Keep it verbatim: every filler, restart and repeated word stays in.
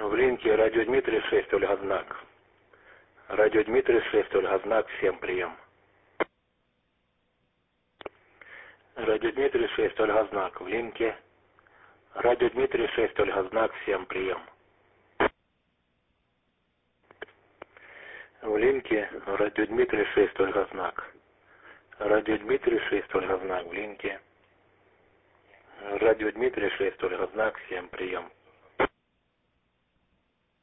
В линке радио Дмитрий шесть, Ольга Знак. Радио Дмитрий шесть, Ольга Знак, всем прием. Радио Дмитрий шесть, Ольга Знак. В линке радио Дмитрий шесть, Ольга Знак, всем прием. В линке радио Дмитрий шесть, Ольга Знак. Радио Дмитрий шесть, Ольга Знак. В линке радио Дмитрий шесть, Ольга Знак, всем прием.